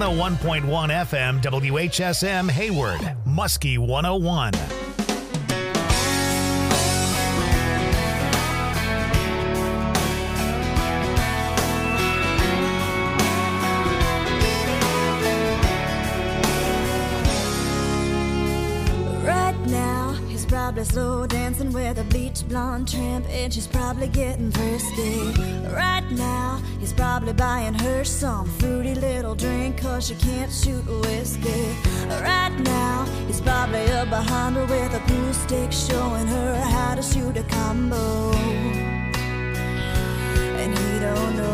101.1 FM WHSM Hayward, Muskie 101. Probably slow dancing with a bleach blonde tramp, and she's probably getting frisky. Right now, he's probably buying her some fruity little drink, cause she can't shoot whiskey. Right now, he's probably up behind her with a pool stick, showing her how to shoot a combo. And he don't know.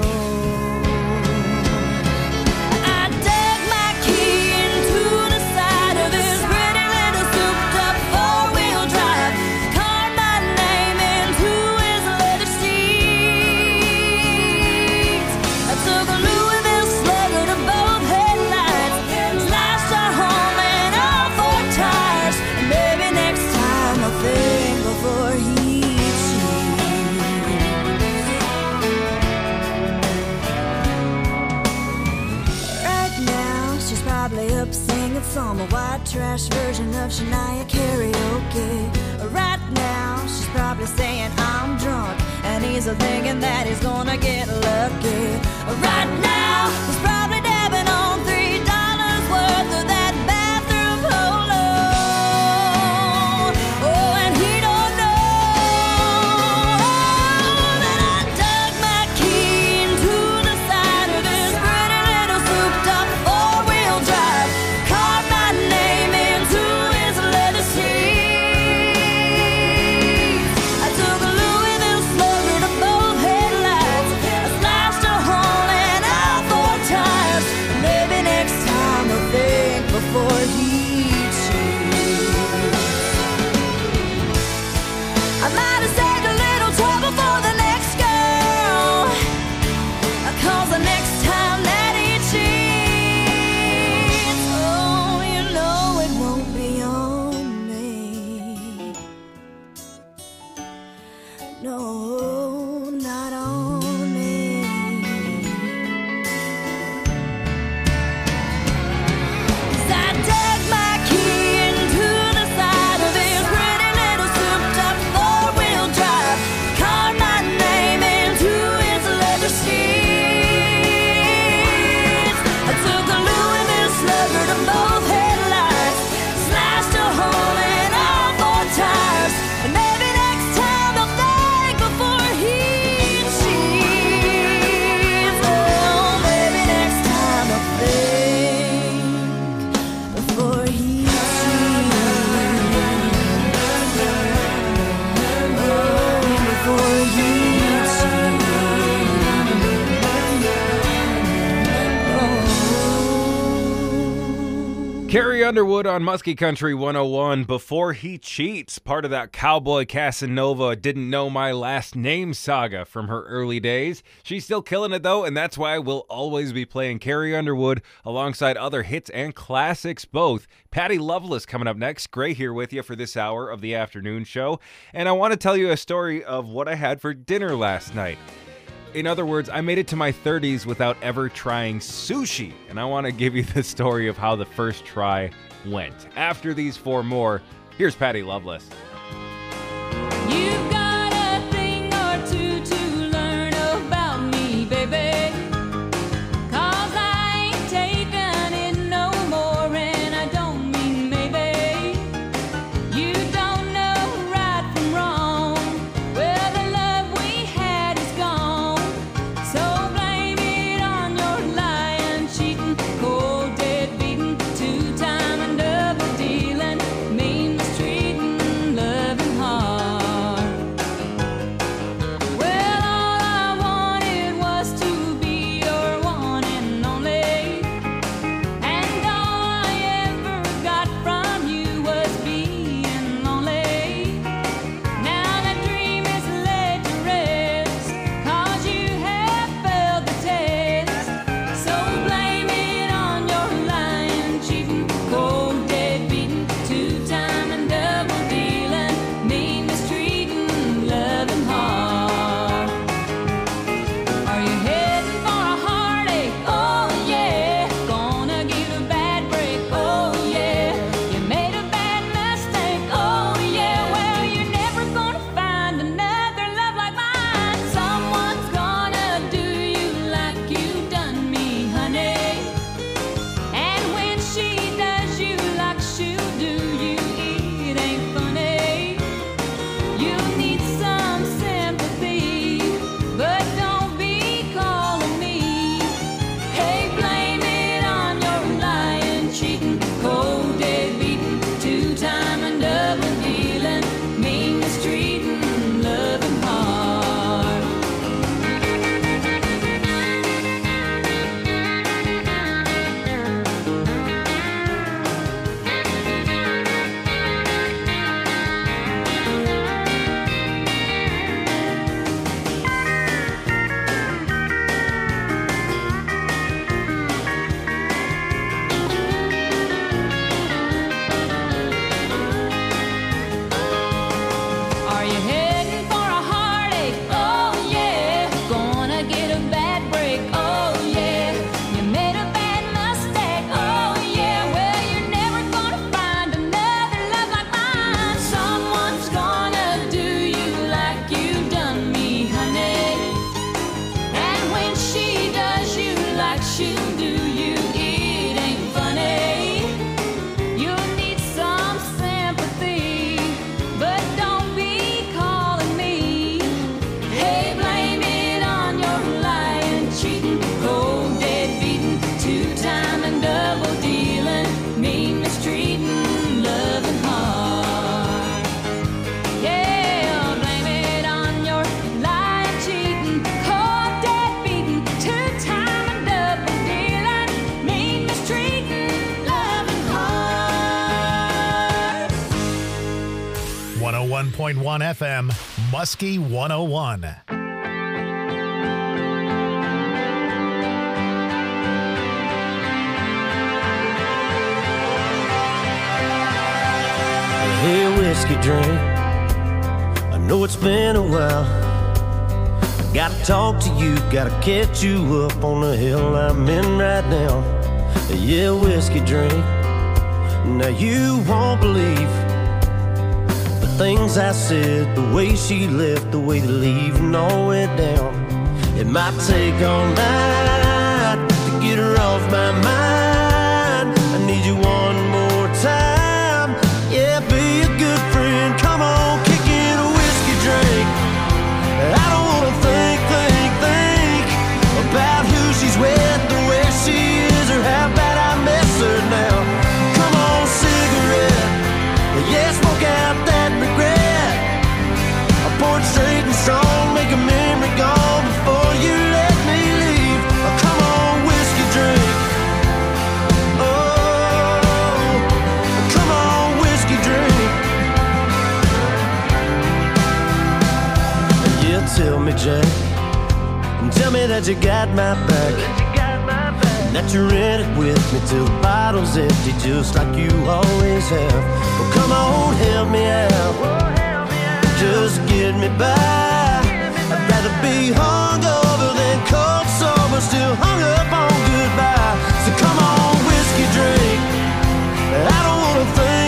Some white trash version of Shania karaoke. Right now, she's probably saying I'm drunk, and he's thinking that he's gonna get lucky. Right now, he's probably dabbing on $3 worth of that bathroom polo. Oh, and he don't know that I dug my key into the side of this pretty little souped-up four-wheel drive. Carrie Underwood on Muskie Country 101, Before He Cheats, part of that Cowboy Casanova Didn't Know My Last Name saga from her early days. She's still killing it though, and that's why we'll always be playing Carrie Underwood alongside other hits and classics both. Patty Loveless coming up next. Gray here with you for this hour of the afternoon show, and I want to tell you a story of what I had for dinner last night. In other words, I made it to my 30s without ever trying sushi, and I want to give you the story of how the first try went. After these four more, here's Patty Loveless. You've got a thing or two to learn about me, baby, 'cause I ain't taking it no more, and I don't mean maybe. You don't know right from wrong, well, the love we had is gone. So blame it on your lying, cheating, cold, dead beating, two-time and double dealing, mean mistreating, loving hard. Are you heading for a heartache? Oh yeah. Gonna get a bad break? Oh yeah. You made a bad mistake? Oh yeah. Well, you're never gonna find another love like mine. Someone's gonna do you like you done me, honey. And when she does you like she'll do you, it ain't funny. You'll need some sympathy, but don't be calling me. Hey, blame it on your lying, cheating, cold, dead beating, two-time and double dealing, mean mistreating, loving hard. Yeah, blame it on your lying, cheating, cold, dead beating, two-time and double dealing, mean mistreating, loving hard. 101.1 FM, Muskie 101. Hey, whiskey drink, I know it's been a while. Gotta talk to you, gotta catch you up on the hill I'm in right now. Yeah, whiskey drink, now you won't believe the things I said, the way she left, the way the leaving all went down. It might take all night to get her off my mind. I need you one more time. Yeah, be a good friend. Come on, kick in a whiskey drink. I don't wanna think about who she's with, or where she is, or how bad I miss her now. Come on, cigarette. Yeah, smoke out that regret. I pour it straight and strong, make a memory gone before you let me leave. Come on, whiskey drink. Oh, come on, whiskey drink. Yeah, tell me, Jack, and tell me that you got my back, that you're in it with me till the bottle's empty, just like you always have. Well, come on, help me out, just get me by. I'd rather be hungover than cold sober, still hung up on goodbye. So come on, whiskey drink. I don't wanna think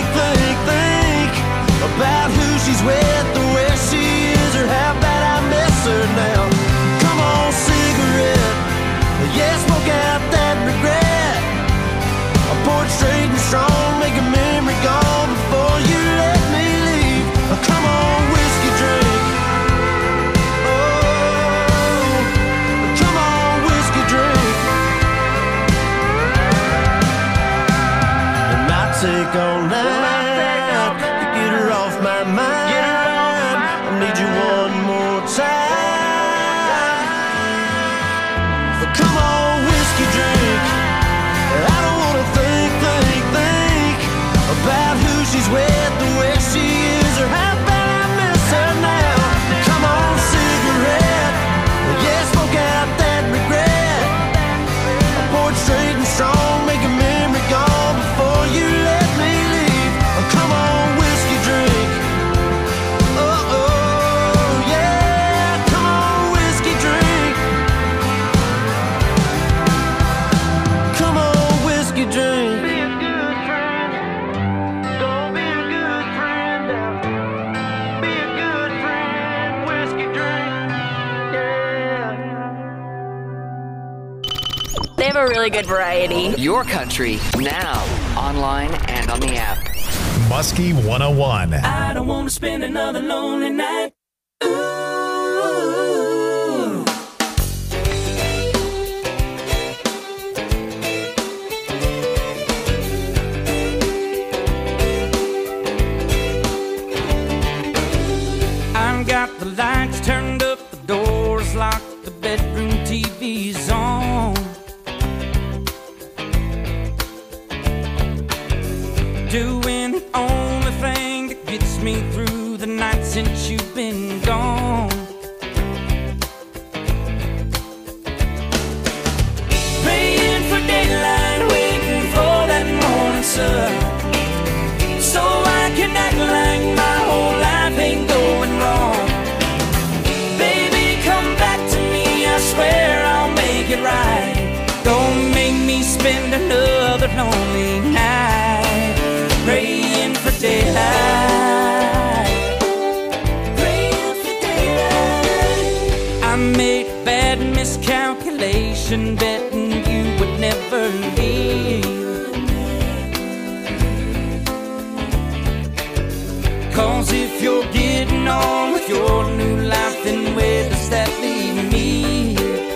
about who she's with, or where she is, or how bad I miss her now. Come on, cigarette. Yeah, smoke out that regret. I pour it straight and strong, make a memory gone before you let me leave. Come on, whiskey drink. Oh, come on, whiskey drink. It might take all night to get her off my mind. I need you one more time. Come on, whiskey drink. I don't wanna think about who she's with, or where she is, or how bad I miss her now. Come on, cigarette. Yeah, smoke out that regret. I pour it straight and strong, make a memory gone before you let me leave. Come on, whiskey drink. Oh, oh, yeah. Come on, whiskey drink. Come on, whiskey drink. Be a good friend. Don't be a good friend now. Be a good friend. Whiskey drink. Yeah. They have a really good variety. Your country, now, online and on the app. Muskie 101. I don't want to spend another lonely night. Ooh. I've got the lights turned up, the doors locked, the bedroom TV's on. Doing the only thing that gets me through the night since you've been gone. Praying for daylight, waiting for that morning sun, so I can act like my whole life ain't going wrong. miscalculation, betting you would never leave. 'Cause if you're getting on with your new life, then where does that leave me?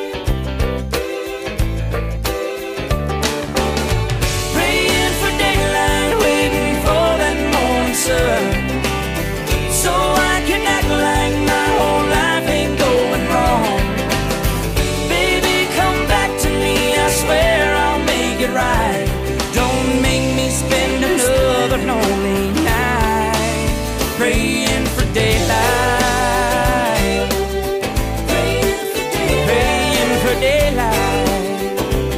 Praying for daylight, waiting for that morning sun, so I can act like my whole life ain't going wrong. Baby, come back to me, I swear I'll make it right. Don't make me spend another lonely night praying for daylight. Praying for daylight. Praying for daylight.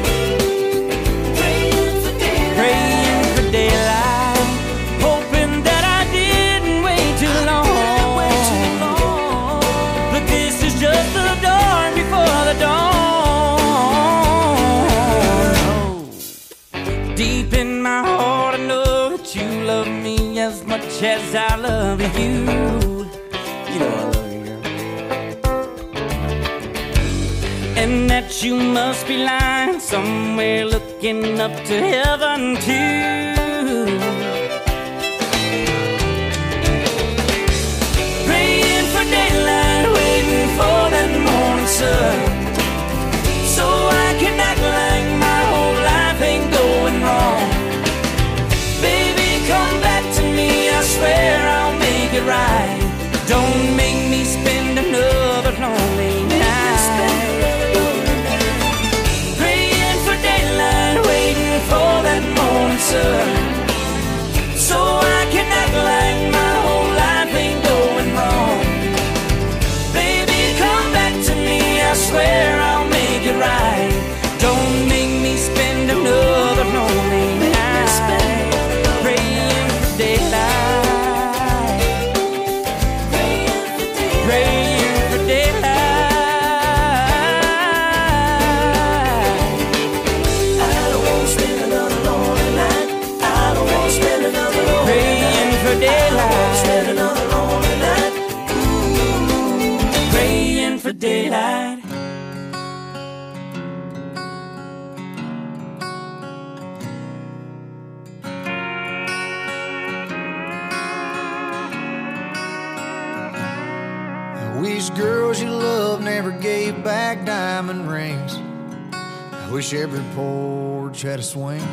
Praying for daylight. Praying for daylight. Hoping that I didn't wait too long. But this is just the dawn before the dawn. Deep in my heart I know that you love me as much as I love you. You know I love you, girl. And that you must be lying somewhere looking up to heaven too. Praying for daylight, waiting for that morning sun, so I can act like my whole life ain't going wrong. Baby, come back to me, I swear I'll make it right. Don't make me spend another lonely night praying for daylight, waiting for that morning sun, so I can act like my whole life ain't going wrong. Baby, come back to me, I swear I'll make it right. Don't make me spend another lonely night praying for daylight. Praying for daylight. I don't want to spend another lonely night. I don't want to spend another lonely night. Praying for daylight. I don't want to spend another lonely night. Ooh. Praying for daylight. I wish girls you love never gave back diamond rings. I wish every porch had a swing.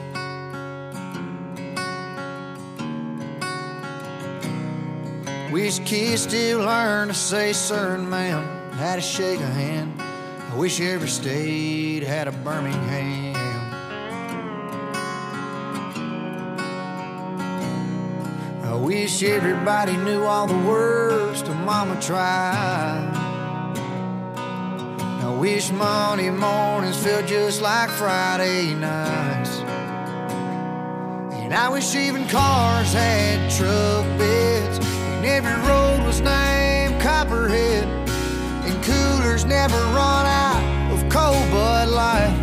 Wish kids still learn to say sir and ma'am, how to shake a hand. I wish every state had a Birmingham. I wish everybody knew all the words to Mama Tried. I wish Monday mornings felt just like Friday nights. And I wish even cars had truck beds, and every road was named Copperhead, and coolers never run out of cold Bud Light.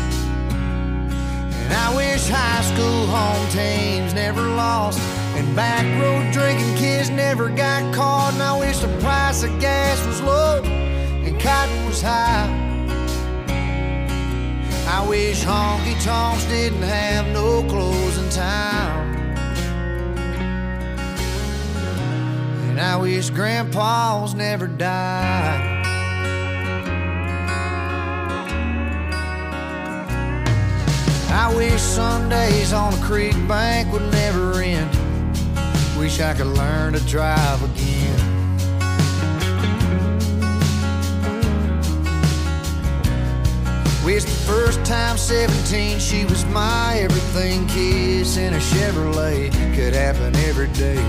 And I wish high school home teams never lost, and back road drinking kids never got caught. And I wish the price of gas was low and cotton was high. I wish honky-tonks didn't have no closing time. And I wish grandpas never died. I wish Sundays on a creek bank would never end. Wish I could learn to drive again. Wish the first time 17 she was my everything kiss in a Chevrolet could happen every day.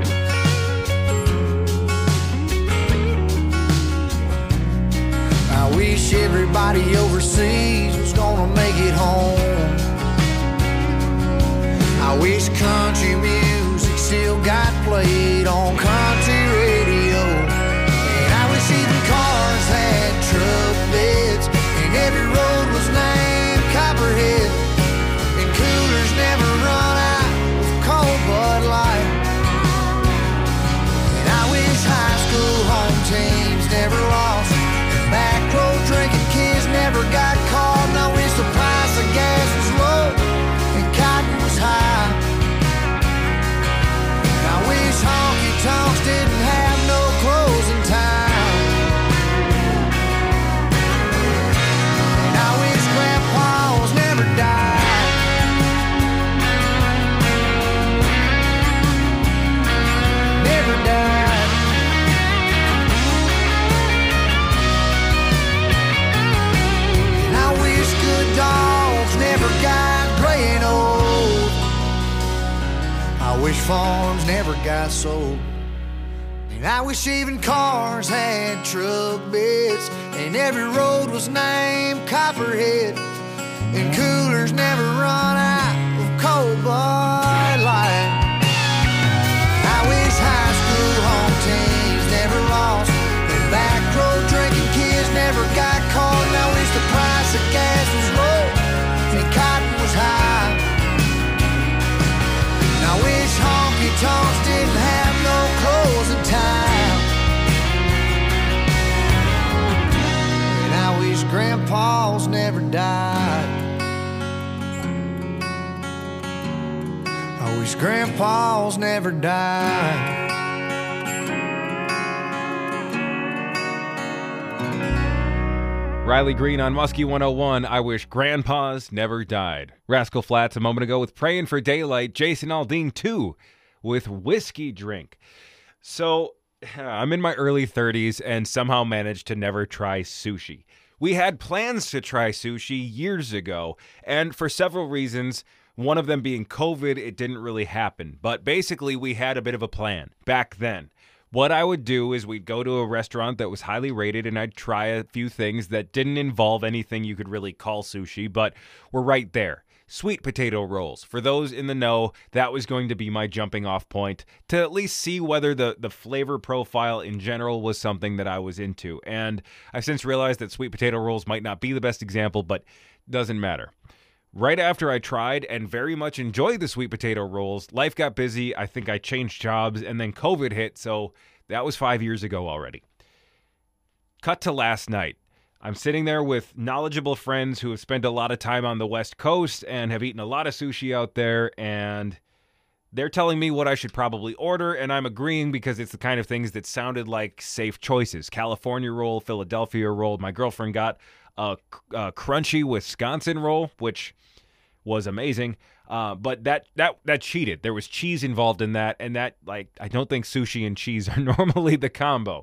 I wish everybody overseas was gonna make it home. I wish country music still got played on country radio. And I wish even cars had truck beds, and every road was named Copperhead, and coolers never run out of cold Bud Light. And I wish high school home teams never lost, and back road drinking farms never got sold. And I wish even cars had truck beds, and every road was named Copperhead, and coolers never run out of cold Bud Light. I wish high school home teams never lost, and back road drinking kids never got caught. And I wish the price of gas was low and cotton was high. And I wish honky tonks didn't have no closing time. And I wish grandpas never died. I wish grandpas never died. Riley Green on Muskie 101, I wish grandpas never died. Rascal Flatts a moment ago with Praying for Daylight. Jason Aldean, too, with Whiskey Drink. So, I'm in my early 30s and somehow managed to never try sushi. We had plans to try sushi years ago, and for several reasons, one of them being COVID, it didn't really happen. But basically, we had a bit of a plan back then. What I would do is we'd go to a restaurant that was highly rated, and I'd try a few things that didn't involve anything you could really call sushi, but were right there. Sweet potato rolls. For those in the know, that was going to be my jumping off point to at least see whether the flavor profile in general was something that I was into. And I've since realized that sweet potato rolls might not be the best example, but doesn't matter. Right after I tried and very much enjoyed the sweet potato rolls, life got busy, I think I changed jobs, and then COVID hit, so that was 5 years ago already. Cut to last night. I'm sitting there with knowledgeable friends who have spent a lot of time on the West Coast and have eaten a lot of sushi out there, and they're telling me what I should probably order, and I'm agreeing because it's the kind of things that sounded like safe choices. California roll, Philadelphia roll. My girlfriend got a crunchy Wisconsin roll, which was amazing, but that cheated. There was cheese involved in that, and that, like, I don't think sushi and cheese are normally the combo.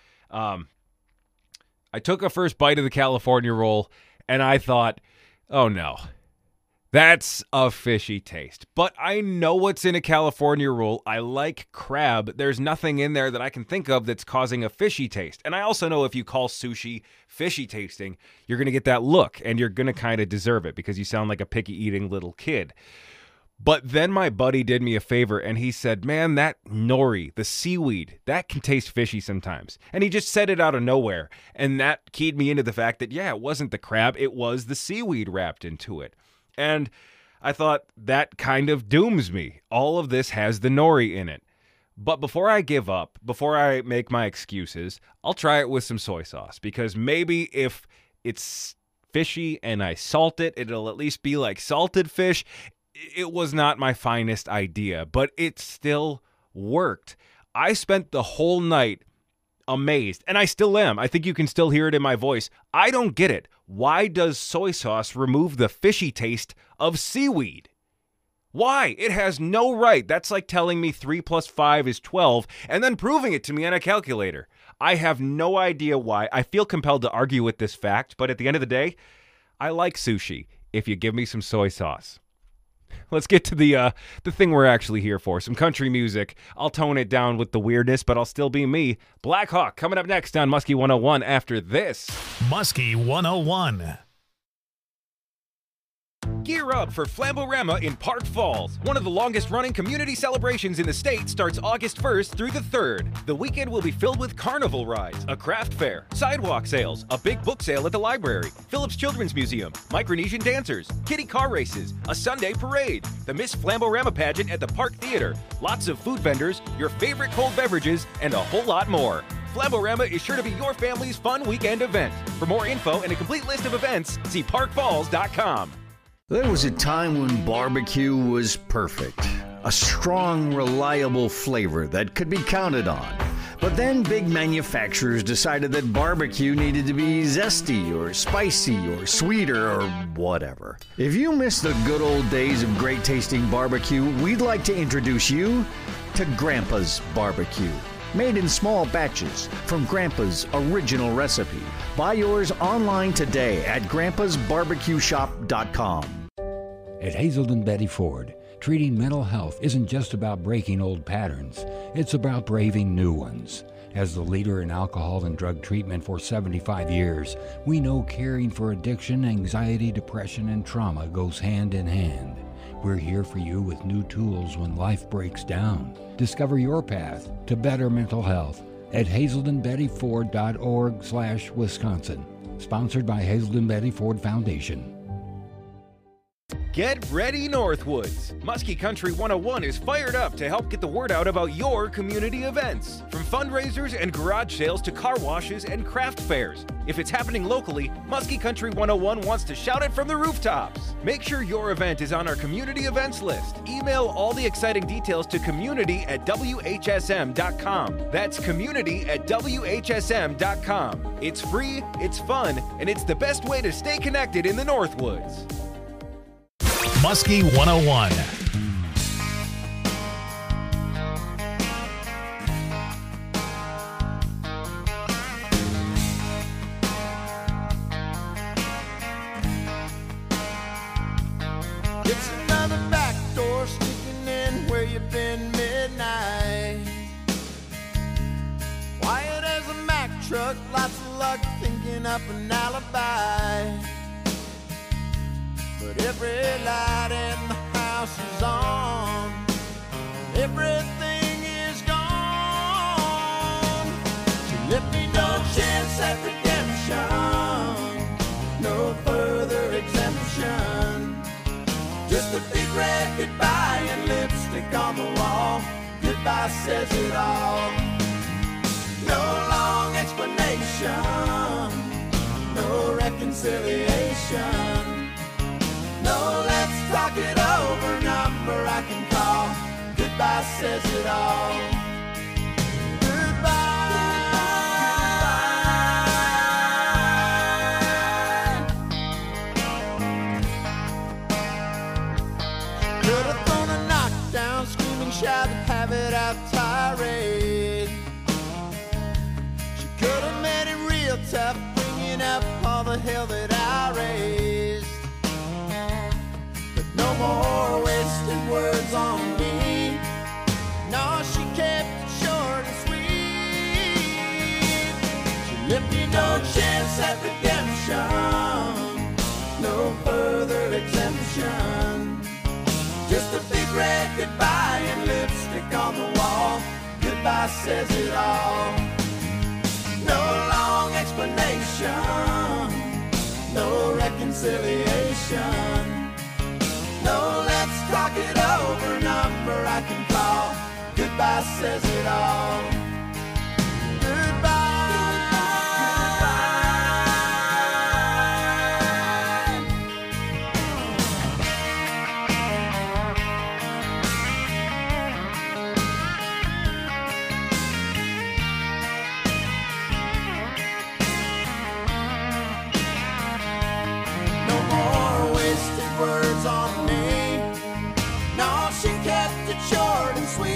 I took a first bite of the California roll, and I thought, oh no, that's a fishy taste. But I know what's in a California roll. I like crab. There's nothing in there that I can think of that's causing a fishy taste. And I also know if you call sushi fishy tasting, you're going to get that look, and you're going to kind of deserve it because you sound like a picky eating little kid. But then my buddy did me a favor, and he said, man, that nori, the seaweed, that can taste fishy sometimes. And he just said it out of nowhere. And that keyed me into the fact that, yeah, it wasn't the crab, it was the seaweed wrapped into it. And I thought, that kind of dooms me. All of this has the nori in it. But before I give up, before I make my excuses, I'll try it with some soy sauce. Because maybe if it's fishy and I salt it, it'll at least be like salted fish. It was not my finest idea, but it still worked. I spent the whole night amazed, and I still am. I think you can still hear it in my voice. I don't get it. Why does soy sauce remove the fishy taste of seaweed? Why? It has no right. That's like telling me 3 + 5 is 12 and then proving it to me on a calculator. I have no idea why. I feel compelled to argue with this fact, but at the end of the day, I like sushi if you give me some soy sauce. Let's get to the thing we're actually here for, some country music. I'll tone it down with the weirdness, but I'll still be me. Black Hawk coming up next on Muskie 101 after this. Muskie 101. Gear up for Flamborama in Park Falls. One of the longest-running community celebrations in the state starts August 1st through the 3rd. The weekend will be filled with carnival rides, a craft fair, sidewalk sales, a big book sale at the library, Phillips Children's Museum, Micronesian dancers, kiddie car races, a Sunday parade, the Miss Flamborama pageant at the Park Theater, lots of food vendors, your favorite cold beverages, and a whole lot more. Flamborama is sure to be your family's fun weekend event. For more info and a complete list of events, see parkfalls.com. There was a time when barbecue was perfect. A strong, reliable flavor that could be counted on. But then big manufacturers decided that barbecue needed to be zesty or spicy or sweeter or whatever. If you miss the good old days of great tasting barbecue, we'd like to introduce you to Grandpa's Barbecue. Made in small batches from Grandpa's original recipe. Buy yours online today at grandpasbarbecueshop.com. At Hazelden Betty Ford, Treating mental health isn't just about breaking old patterns, it's about braving new ones. As the leader in alcohol and drug treatment for 75 years, we know caring for addiction, anxiety, depression, and trauma goes hand in hand. We're here for you with new tools when life breaks down. Discover your path to better mental health at hazeldenbettyford.org/Wisconsin. Sponsored by Hazelden Betty Ford Foundation. Get ready, Northwoods! Muskie Country 101 is fired up to help get the word out about your community events. From fundraisers and garage sales to car washes and craft fairs. If it's happening locally, Muskie Country 101 wants to shout it from the rooftops. Make sure your event is on our community events list. Email all the exciting details to community@whsm.com. That's community@whsm.com. It's free, it's fun, and it's the best way to stay connected in the Northwoods. Muskie 101. It's another back door sneaking in where you've been midnight. Quiet as a Mack truck, lots of luck thinking up an alibi. But every light in the house is on. Everything is gone. She left me no chance at redemption, no further exemption. Just a big red goodbye and lipstick on the wall. Goodbye says it all. No long explanation, no reconciliation. No, let's talk it over, number I can call. Goodbye says it all. Goodbye. Could have thrown a knockdown, screaming, shout, and have it out tirade. She could have made it real tough, bringing up all the hell that I raised. No more wasted words on me. No, she kept it short and sweet. She left me no chance at redemption, no further exemption. Just a big red goodbye and lipstick on the wall. Goodbye says it all. No long explanation, no reconciliation. No, let's talk it over, number I can call. Goodbye says it all. No more wasted words on me. No, she kept it short and sweet.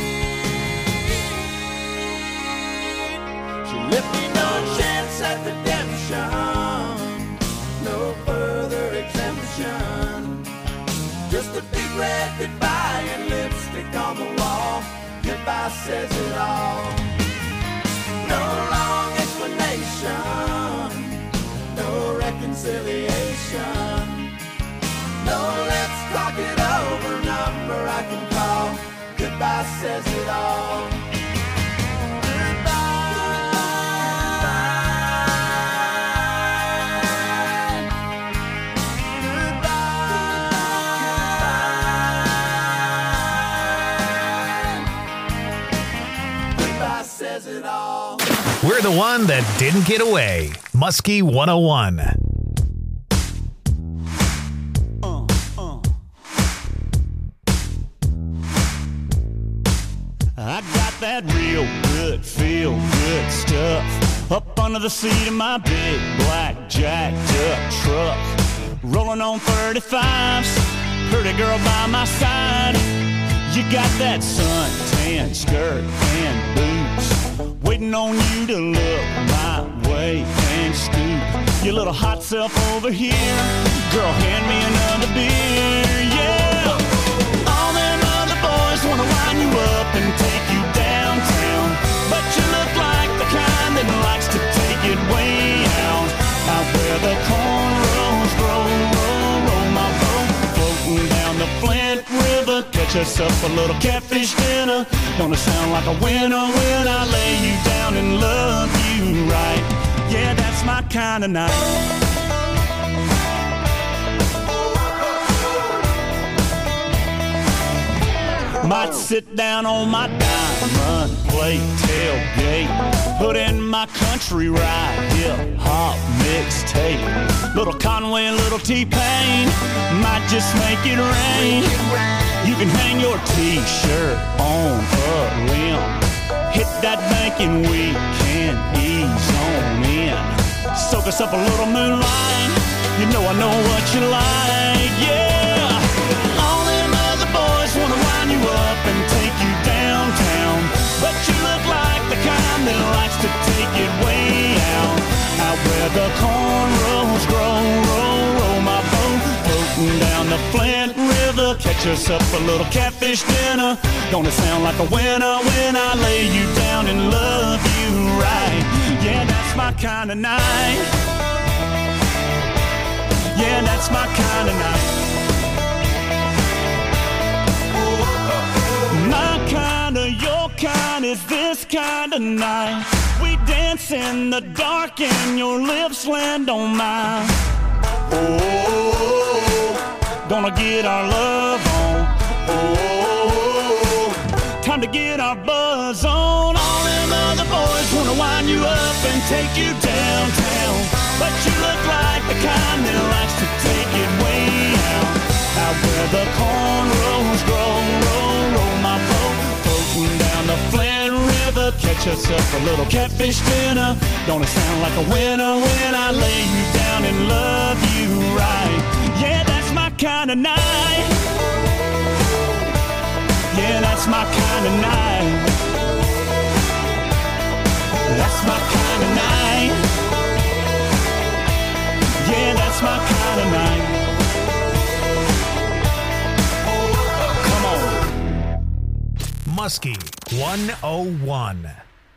She left me no chance at redemption, no further exemption. Just a big red goodbye and lipstick on the wall. Goodbye says it all. No long explanation, no reconciliation. No, let's talk it over, number I can call. Goodbye says it all. Goodbye says it all. We're the one that didn't get away. Muskie 101. I got that real good, feel good stuff up under the seat of my big black jacked up truck. Rolling on 35s, pretty girl by my side. You got that suntan skirt and boots, waiting on you to look my way and scoop your little hot self over here. Girl, hand me another beer, yeah. up and take you downtown. But you look like the kind that likes to take it way out where the cornrows grow. Roll my boat, floating down the Flint River. Catch us up a little catfish dinner. Gonna sound like a winner when I lay you down and love you right. Yeah, that's my kind of night. Might sit down on my diamond plate tailgate, put in my country ride, hip-hop mixtape. Little Conway, little T-Pain, might just make it rain. You can hang your T-shirt on a limb. Hit that bank and we can ease on in. Soak us up a little moonlight, you know I know what you like, yeah. All them other boys wanna wind you up and take you downtown, but you look like the kind that likes to take it way out where the cornrows grow. Roll my boat, floating down the Flint River. Catch us up a little catfish dinner. Gonna sound like a winner when I lay you down and love you right. Yeah, that's my kind of night. Yeah, that's my kind of night. My kind of, your kind is this kind of night. We dance in the dark and your lips land on mine. Oh, gonna get our love on. Oh, time to get our buzz on. All them other boys wanna wind you up and take you downtown, but you look like the kind that likes to take it way out where the cornrows grow. Roll my boat, floating down the Flint River. Catch us up a little catfish dinner. Gonna sound like a winner when I lay you down and love you right. Yeah, that's my kind of night. Yeah, that's my kind of night. That's my kind of night. Yeah, that's my kind of night. Muskie 101.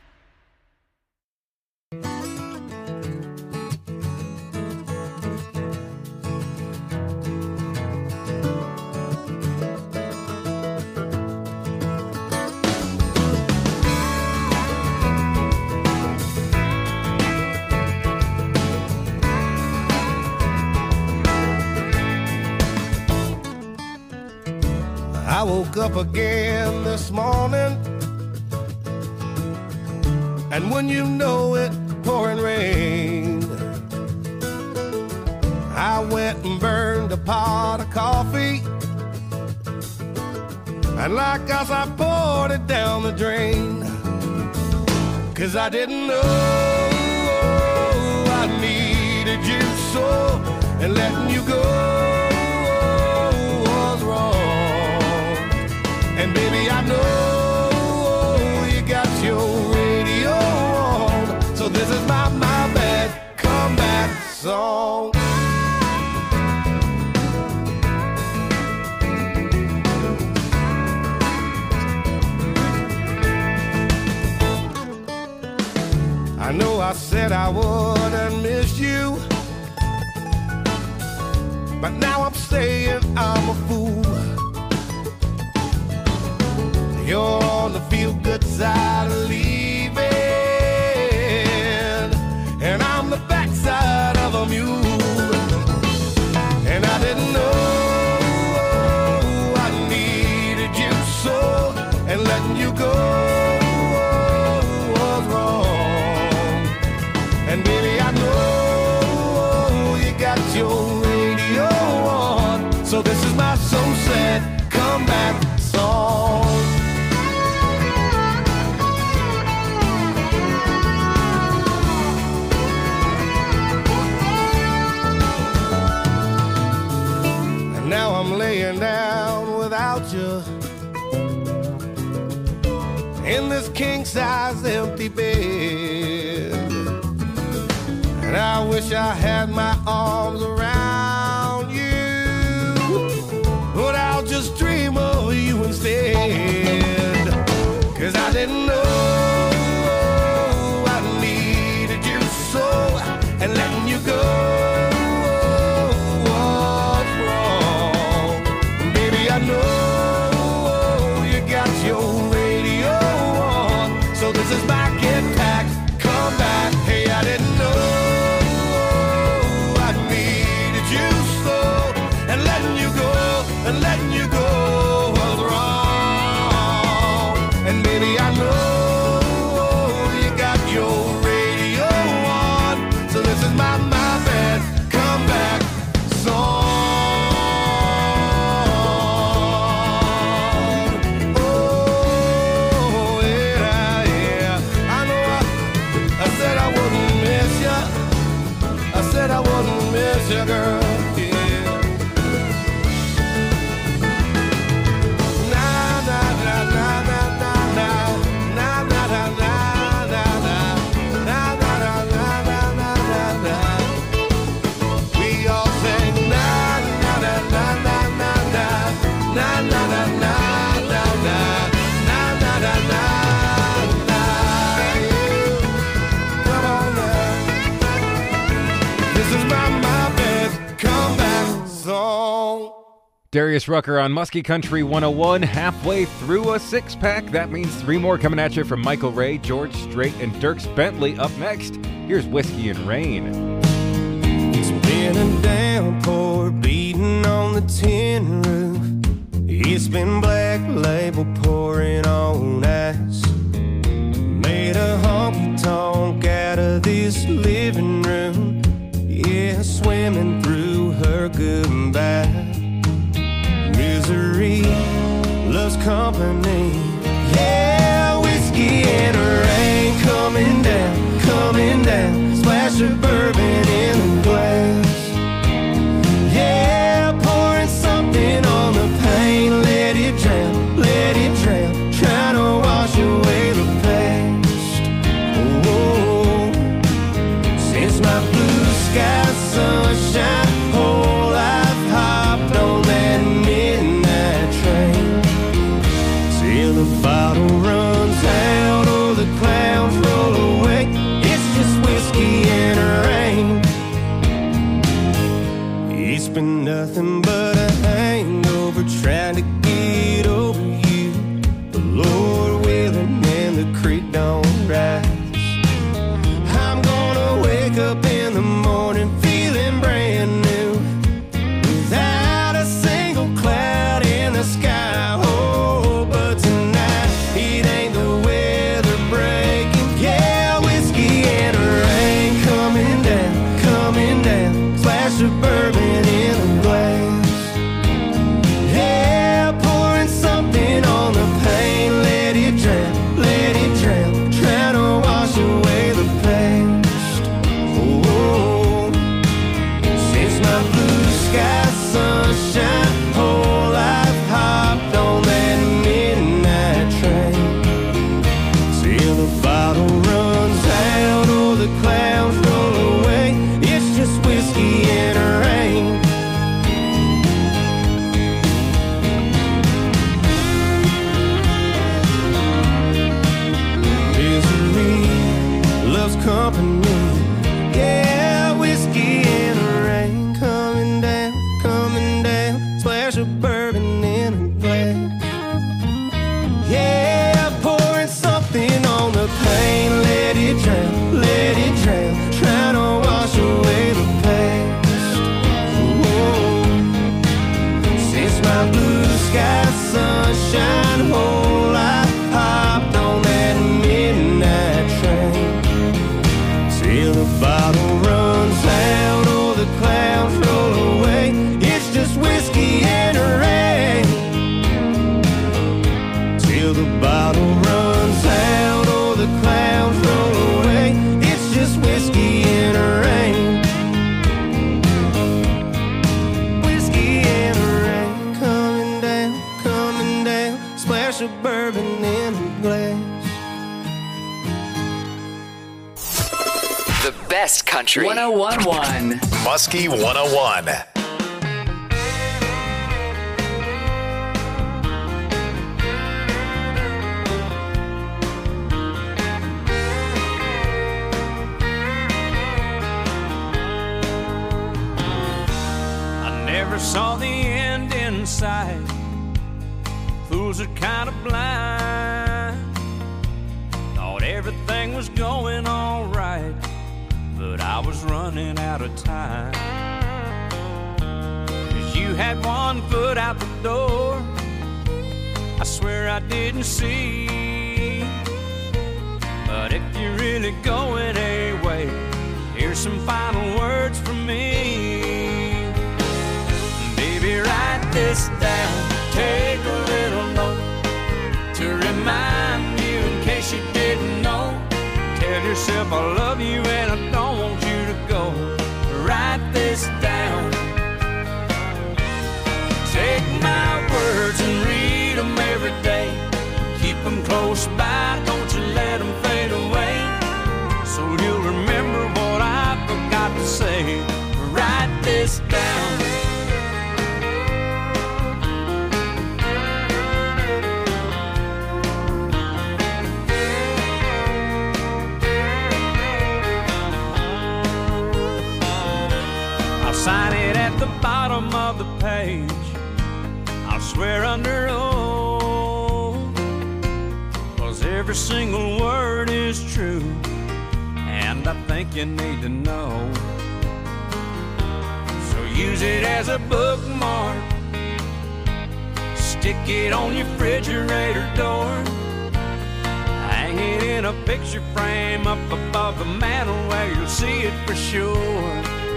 I woke up again this morning, and when you know it, pouring rain. I went and burned a pot of coffee, and like us I poured it down the drain. 'Cause I didn't know I needed you so, and letting you go was wrong. And baby, I know you got your radio on, so this is my bad comeback song. I know I said I wouldn't miss you, but now I'm saying I'm a fool. You're on the feel-good side of leaving, and I'm the backside of a mule. And I didn't know I needed you so, and letting you go was wrong. And baby, I know you got your radio on, so this is my so sad comeback song. Now I'm laying down without you in this king-size empty bed, and I wish I had my arms around you, but I'll just dream of you instead. Darius Rucker on Muskie Country 101, halfway through a six-pack. That means three more coming at you from Michael Ray, George Strait, and Dierks Bentley. Up next, here's Whiskey and Rain. It's been a downpour beating on the tin roof. It's been Black Label pouring on ice. Made a honky-tonk out of this living room. Yeah, swimming through her goodbye. Misery loves company. Yeah, whiskey and rain coming down, coming down. Splash of bourbon in the glass. Yeah, pouring something on the pain. Let it drown, let it drown. Trying to wash away the past. Oh, since my blue sky sunshine, whole life hopped on that midnight train. Till the bottle runs out or the clouds roll away. It's just whiskey and rain. It's been nothing but a hangover trying to get over you. The Lord willing and the creek don't rise. I'm gonna wake up in the morning feeling brand new, without a single cloud in the sky. Oh, but tonight it ain't the weather breaking. Yeah, whiskey and rain coming down, coming down. Splash of bourbon in the glass. Yeah, pouring something on the pain. Let it drown, let it drown. Trying to wash away the past. Oh, since my blue sky sunshine, whole life hopped on that midnight train. Till the bottle runs out or the clouds roll away. It's just whiskey and rain. Misery loves company. Yeah, whiskey and rain coming down, coming down. Splash of bourbon in a glass. Yeah, pouring something on the pain. Let it drown, let it drown. Trying to wash away the past. Oh, since my blue sky sunshine, whole life hopped on that midnight train. Till the bottle runs out or the clouds roll away. It's just whiskey and rain. Till the bottle runs out or the clouds roll away. It's just whiskey and rain. Whiskey and rain coming down, coming down. Splash of bourbon in a glass. The best country. 101.1. Muskie 101. I never saw the end in sight. Fools are kind of blind. Thought everything was going all right, but I was running out of time. 'Cause you had one foot out the door, I swear I didn't see. But if you're really going away, here's some final words from me. Baby, write this down, take a little note to remind you in case you didn't know. Tell yourself I love you and I don't want you to go. Write this down. Take my words and read them every day. Keep them close by, don't you let them fade away. So you'll remember what I forgot to say. Write this down. Sign it at the bottom of the page. swear under oath, 'cause every single word is true, and I think you need to know. So use it as a bookmark, stick it on your refrigerator door, hang it in a picture frame up above the mantel where you'll see it for sure.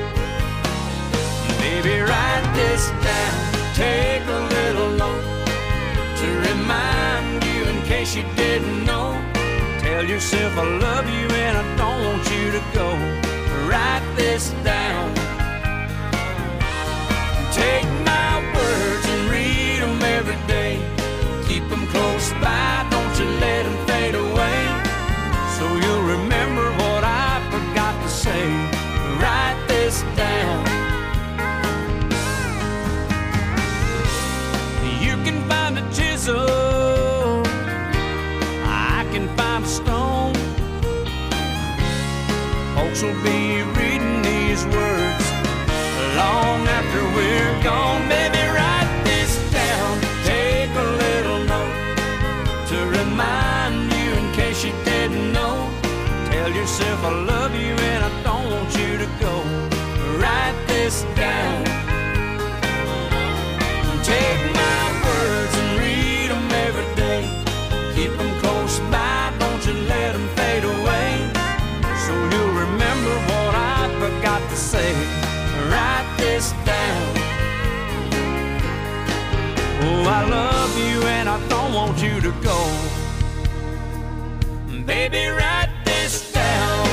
Baby, write this down, take a little note to remind you in case you didn't know. Tell yourself I love you and I don't want you to go. Write this down. Take my words and read them every day. Keep them close by, don't you let them fade away. So you'll remember what I forgot to say. Write this down. You can find a chisel, I can find a stone. Folks will be reading these words long after we're gone. Baby, write this down, take a little note to remind you in case you didn't know. Tell yourself I love you and I don't want you to go. Write this down. Take my words and read them every day. Keep them close by, don't you let them fade away. So you'll remember what I forgot to say. Write this down. Oh, I love you and I don't want you to go. Baby, write this down.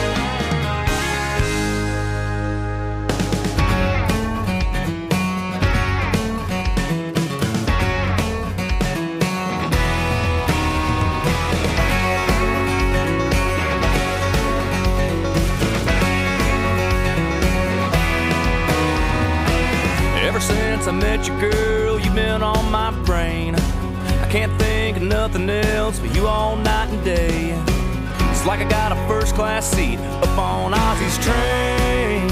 Ever since I met you, girl, you've been on my brain. I can't think of nothing else but you all night and day. It's like I got a first-class seat up on Ozzy's train.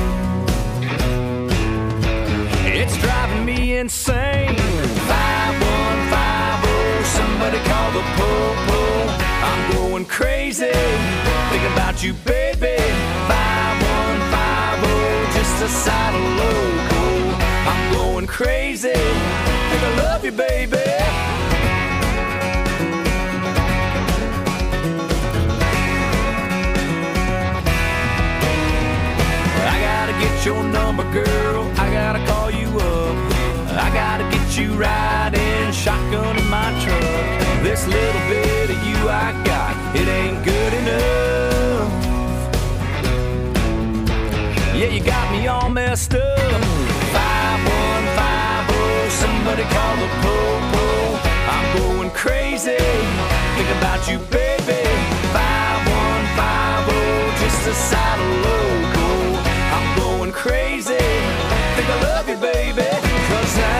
It's driving me insane. 5150, somebody call the po-po. I'm going crazy, thinking about you, baby. 5150, just a side of logo. I'm going crazy, think I love you, baby. I gotta get your number, girl, I gotta call you up. I gotta get you riding shotgun in my truck. This little bit of you I got, it ain't good enough. Yeah, you got me all messed up. 5150, somebody call the po-po. I'm going crazy, think about you, baby. 5150, just a side of logo. I'm going crazy, think I love you, baby. 'Cause I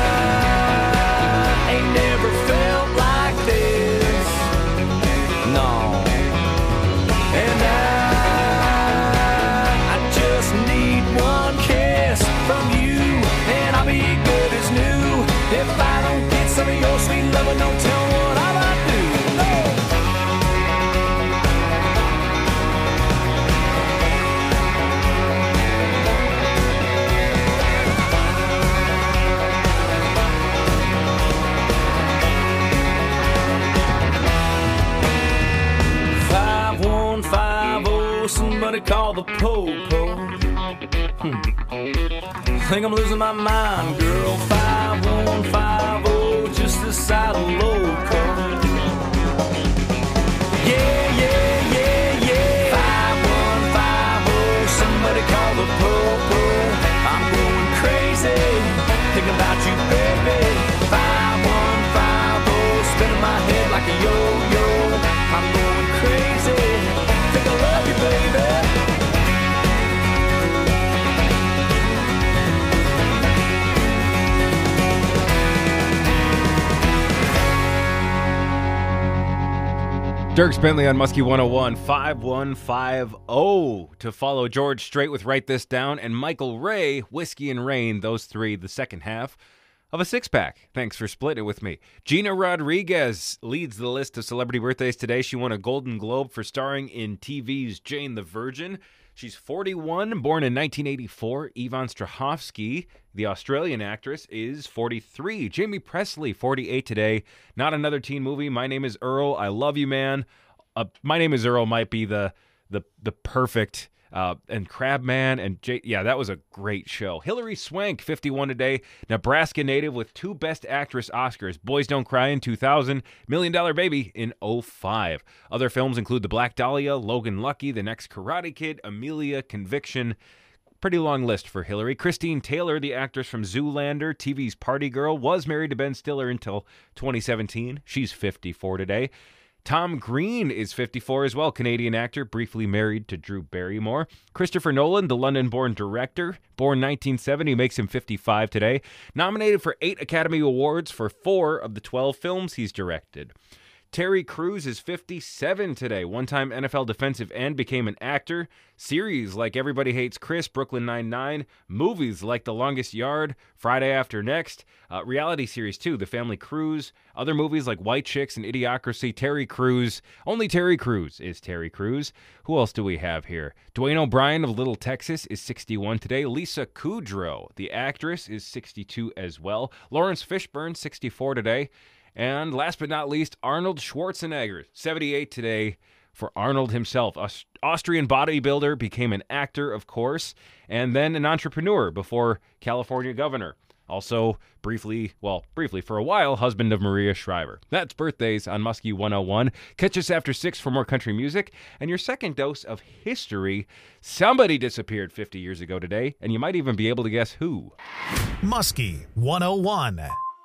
ain't never felt like this, no. And I just need one kiss from you, and I'll be good as new. If I don't get some of your sweet loving, don't tell me what I might do. No. 5150, somebody call the po-po. Think I'm losing my mind, girl. 5150, just a side of loco. Yeah, yeah, yeah, yeah. 5150, somebody call the po-po. I'm going crazy, thinking about you, baby. 5150, spinning my head like a yo-yo. I'm going crazy, think I love you, baby. Dierks Bentley on Muskie 101, 5150 to follow George Strait with Write This Down, and Michael Ray, Whiskey and Rain, those three, the second half of a six-pack. Thanks for splitting it with me. Gina Rodriguez leads the list of celebrity birthdays today. She won a Golden Globe for starring in TV's Jane the Virgin. She's 41, born in 1984. Yvonne Strahovski, the Australian actress, is 43. Jamie Presley, 48 today. Not another teen movie. My Name is Earl. I Love You, Man. My Name is Earl might be the perfect... and Crabman and that was a great show. Hilary Swank, 51 today, Nebraska native with 2 Best Actress Oscars, Boys Don't Cry in 2000, $1 Million Baby in 2005. Other films include The Black Dahlia, Logan Lucky, The Next Karate Kid, Amelia, Conviction. Pretty long list for Hilary. Christine Taylor, the actress from Zoolander, TV's Party Girl, was married to Ben Stiller until 2017. She's 54 today. Tom Green is 54 as well, Canadian actor, briefly married to Drew Barrymore. Christopher Nolan, the London-born director, born 1970, makes him 55 today. Nominated for 8 Academy Awards for 4 of the 12 films he's directed. Terry Crews is 57 today, one-time NFL defensive end, became an actor. Series like Everybody Hates Chris, Brooklyn Nine-Nine, movies like The Longest Yard, Friday After Next, reality series too, The Family Cruise, other movies like White Chicks and Idiocracy. Terry Crews, only Terry Crews is Terry Crews. Who else do we have here? Dwayne O'Brien of Little Texas is 61 today. Lisa Kudrow, the actress, is 62 as well. Lawrence Fishburne, 64 today. And last but not least, Arnold Schwarzenegger, 78 today for Arnold himself. Austrian bodybuilder, became an actor, of course, and then an entrepreneur before California governor. Also, briefly for a while, husband of Maria Shriver. That's birthdays on Muskie 101. Catch us after 6 for more country music. And your second dose of history. Somebody disappeared 50 years ago today, and you might even be able to guess who. Muskie 101.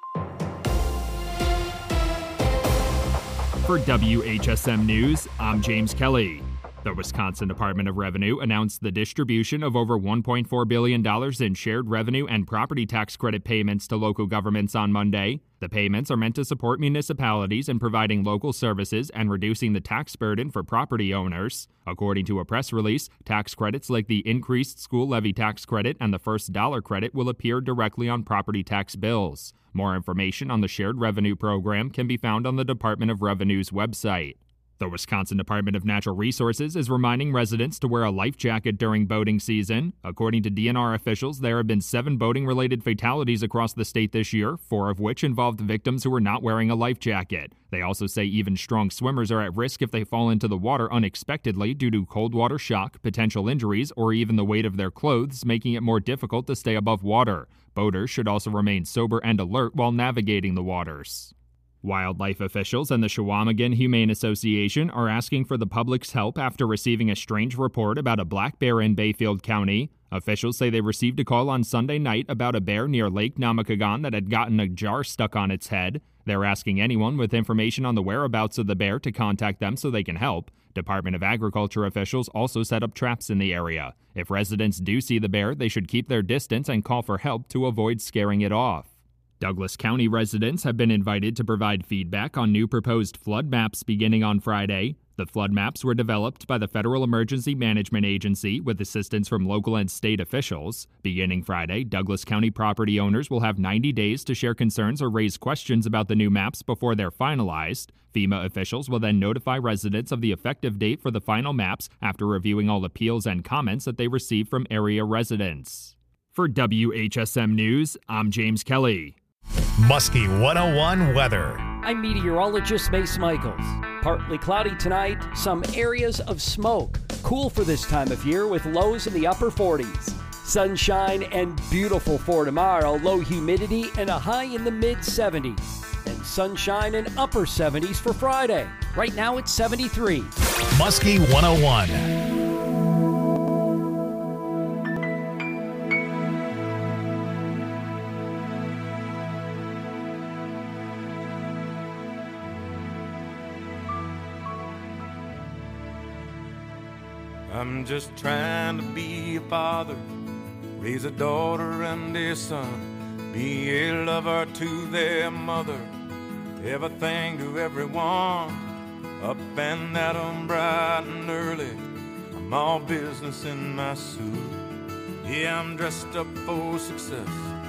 For WHSM News, I'm James Kelly. The Wisconsin Department of Revenue announced the distribution of over $1.4 billion in shared revenue and property tax credit payments to local governments on Monday. The payments are meant to support municipalities in providing local services and reducing the tax burden for property owners. According to a press release, tax credits like the increased school levy tax credit and the first dollar credit will appear directly on property tax bills. More information on the shared revenue program can be found on the Department of Revenue's website. The Wisconsin Department of Natural Resources is reminding residents to wear a life jacket during boating season. According to DNR officials, there have been 7 boating-related fatalities across the state this year, 4 of which involved victims who were not wearing a life jacket. They also say even strong swimmers are at risk if they fall into the water unexpectedly due to cold water shock, potential injuries, or even the weight of their clothes, making it more difficult to stay above water. Boaters should also remain sober and alert while navigating the waters. Wildlife officials and the Chequamegon Humane Association are asking for the public's help after receiving a strange report about a black bear in Bayfield County. Officials say they received a call on Sunday night about a bear near Lake Namakagon that had gotten a jar stuck on its head. They're asking anyone with information on the whereabouts of the bear to contact them so they can help. Department of Agriculture officials also set up traps in the area. If residents do see the bear, they should keep their distance and call for help to avoid scaring it off. Douglas County residents have been invited to provide feedback on new proposed flood maps beginning on Friday. The flood maps were developed by the Federal Emergency Management Agency with assistance from local and state officials. Beginning Friday, Douglas County property owners will have 90 days to share concerns or raise questions about the new maps before they're finalized. FEMA officials will then notify residents of the effective date for the final maps after reviewing all appeals and comments that they receive from area residents. For WHSM News, I'm James Kelly. Muskie 101 weather. I'm meteorologist Mace Michaels. Partly cloudy tonight, some areas of smoke. Cool for this time of year with lows in the upper 40s. Sunshine and beautiful for tomorrow, low humidity and a high in the mid-70s. And sunshine and upper 70s for Friday. Right now it's 73. Muskie 101. I'm just trying to be a father, raise a daughter and a son, be a lover to their mother, everything to everyone, up and at 'em bright and early, I'm all business in my suit. Yeah, I'm dressed up for success,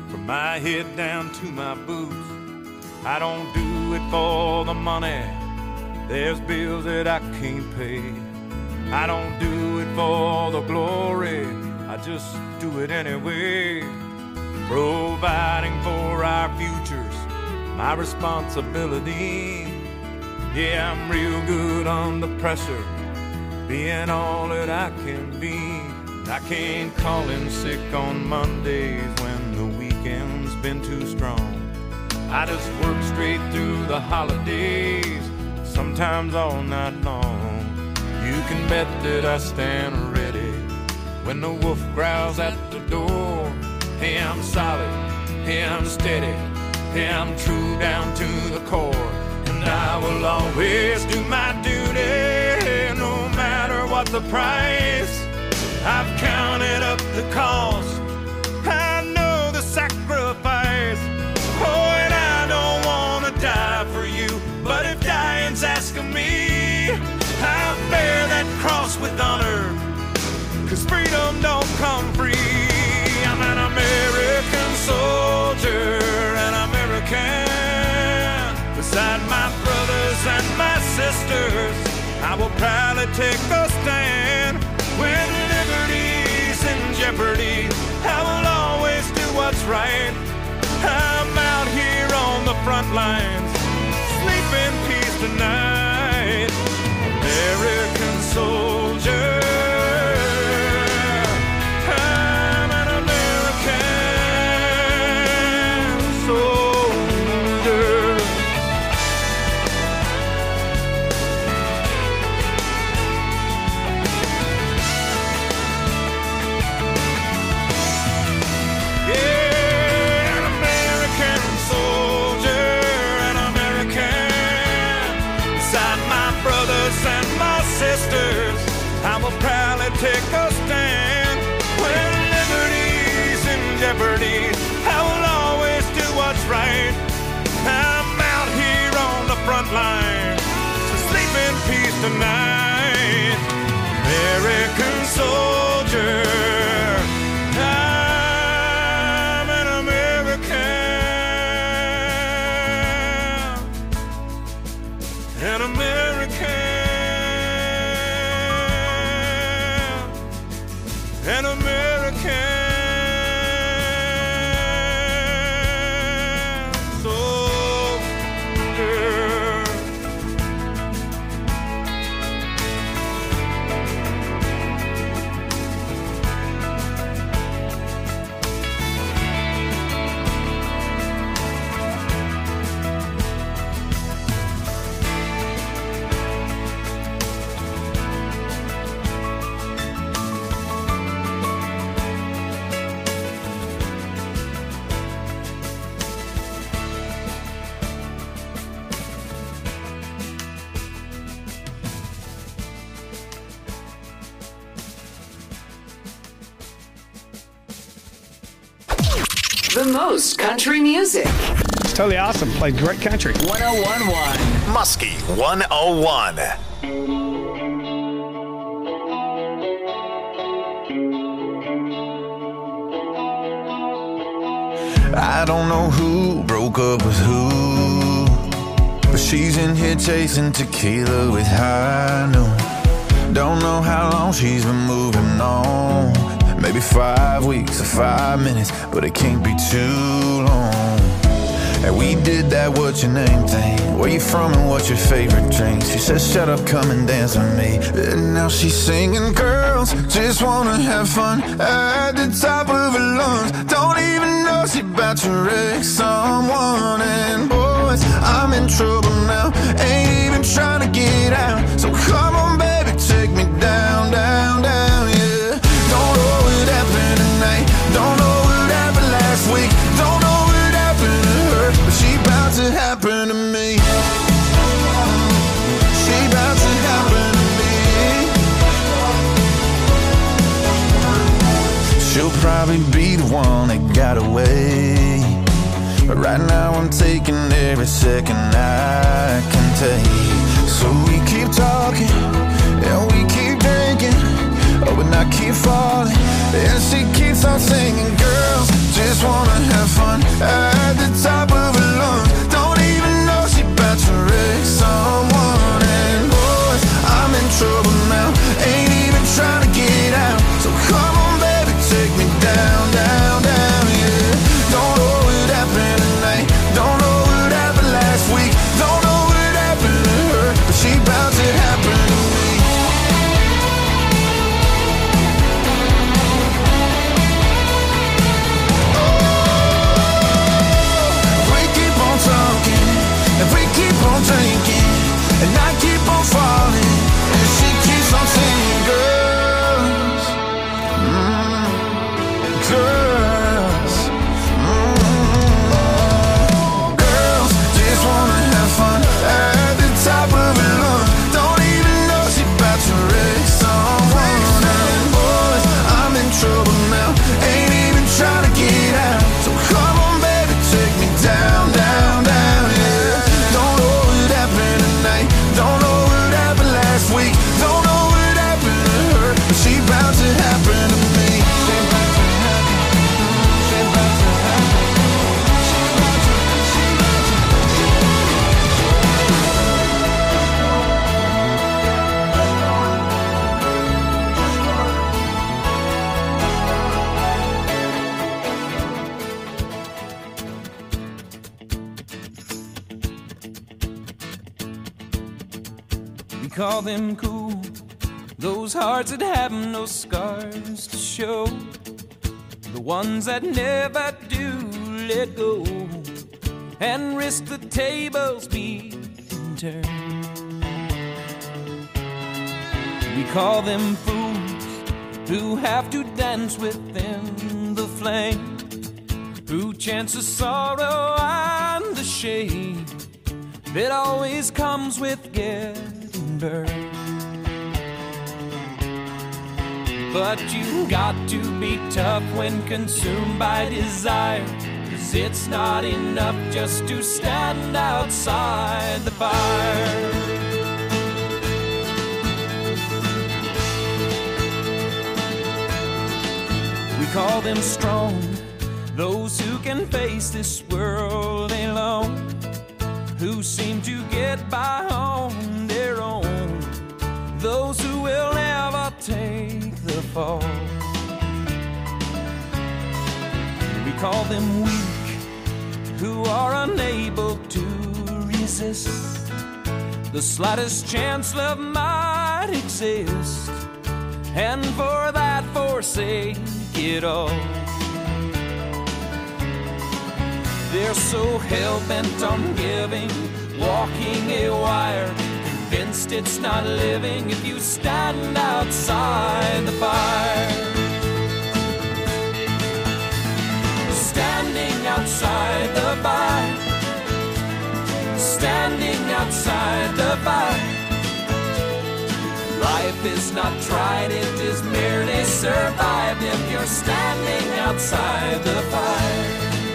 from my head down to my boots. I don't do it for the money, there's bills that I can't pay. I don't do it for the glory, I just do it anyway. Providing for our futures, my responsibility. Yeah, I'm real good under pressure, being all that I can be. I can't call in sick on Mondays when the weekend's been too strong. I just work straight through the holidays, sometimes all night long. You can bet that I stand ready when the wolf growls at the door. Hey, I'm solid, hey, I'm steady, hey, I'm true down to the core. And I will always do my duty, no matter what the price. I've counted up the cost, I know the sacrifice. Oh, and I don't want to die for you, but if dying's asking me, I'll bear that cross with honor, 'cause freedom don't come free. I'm an American soldier, an American. Beside my brothers and my sisters, I will proudly take a stand. When liberty's in jeopardy, I will always do what's right. I'm out here on the front lines, sleep in peace tonight. American soldier, I'm an American soldier. Yeah, an American soldier, an American. Beside my brothers and my sisters, I will proudly take a stand. When liberty's in jeopardy, I will always do what's right. I'm out here on the front line, so sleep in peace tonight. American soldier, I'm an American, an American, an American soldier. The most country music. It's totally awesome. Played great country. 1011. Muskie 101. I don't know who broke up with who, but she's in here chasing tequila with high noon. Don't know how long she's been moving on. Maybe 5 weeks or 5 minutes, but it can't be too long. And we did that what's your name thing. Where you from and what's your favorite drink? She says shut up, come and dance with me. And now she's singing, girls just wanna have fun at the top of her lungs. Don't even know she about to wreck someone. And boys, I'm in trouble now, ain't even trying to get out. So come on baby, take me down, down, down, yeah. Don't know what happened tonight, don't know what happened last week, don't know what happened to her, but she about to happen to me. She about to happen to me. She'll probably be the one that got away, but right now I'm taking every second I can take. So we keep talking and we keep drinking, oh, and I keep falling, and she keeps on singing, girls just just wanna have fun at the top of her lungs. Don't even know she about to wreck someone. And boys, I'm in trouble now, ain't even trying to get out. So come on baby, take me down, down, down, yeah. Don't know what happened tonight, don't know what happened last week, don't know what happened to her, but she bout to happen to me. If we keep on drinking, and I keep on falling, and she keeps on saying, girls, girls, girls just wanna have fun at the top of her lungs. Don't even know she about to wreck someone. And boys, I'm in trouble now, ain't even trying to get out. So come on baby, take me down, down, down, yeah. Don't know what happened tonight, don't know what happened last week, don't know what happened to her, but she bout to happen to me. She bout to happen, she bout to happen, she bout to, she bout to. We call them cool, those hearts that have no scars to show, the ones that never do let go and risk the tables being turned. We call them fools who have to dance within the flame, who chance the sorrow and the shame that always comes with getting burned. But you got to be tough when consumed by desire, 'cause it's not enough just to stand outside the fire. We call them strong, those who can face this world alone, who seem to get by on their own, those who will never take the fall. We call them weak, who are unable to resist the slightest chance love might exist, and for that forsake it all. They're so hell-bent on giving, walking a wire, convinced it's not living if you stand outside the fire. Standing outside the fire, standing outside the fire. Life is not tried, it is merely survived if you're standing outside the fire.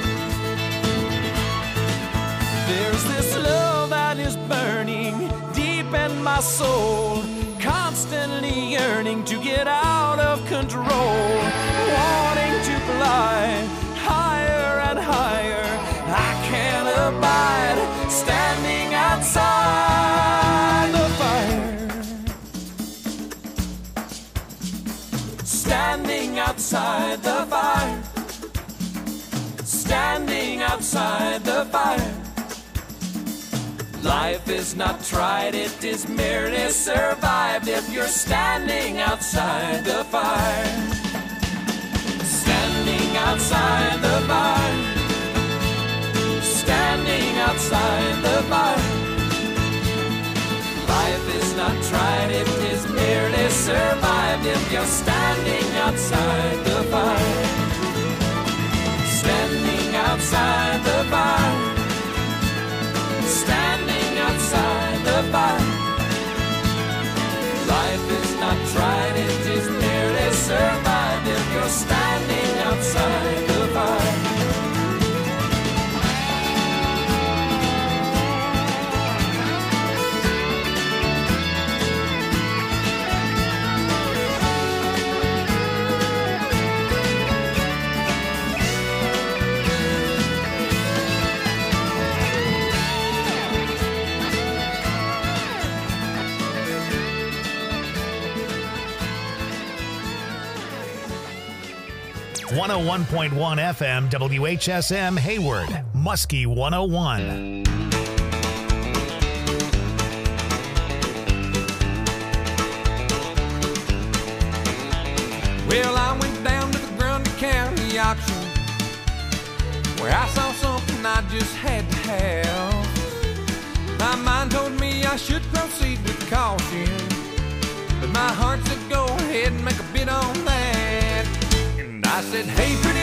There's this love that is burning deep in my soul, constantly yearning to get out of control, wanting to fly higher and higher. I can't abide standing outside the fire. Standing outside the fire. Standing outside the fire. Life is not tried, it is merely survived if you're standing outside the fire. Standing outside the fire. Standing outside the fire. Life is not tried, it is merely survived if you're standing outside the fire. Standing outside the fire. Standing outside the fire. Life is not tried, it is merely survived if you're standing outside the fire. 101.1 FM WHSM Hayward, Muskie 101. Well, I went down to the Grundy County auction where I saw something I just had to have. My mind told me I should proceed with caution, but my heart said go ahead and make a bid on that. And I said, hey,